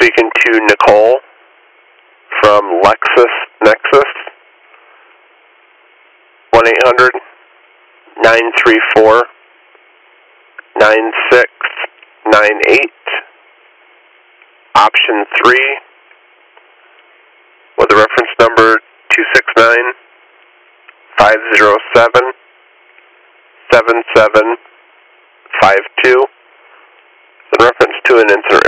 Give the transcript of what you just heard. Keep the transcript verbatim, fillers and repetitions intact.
speaking to Nicole from LexisNexis. one eight hundred, nine three four, nine six nine eight. Option three with the reference number two six nine, five zero seven, seven seven five two. In reference to an incident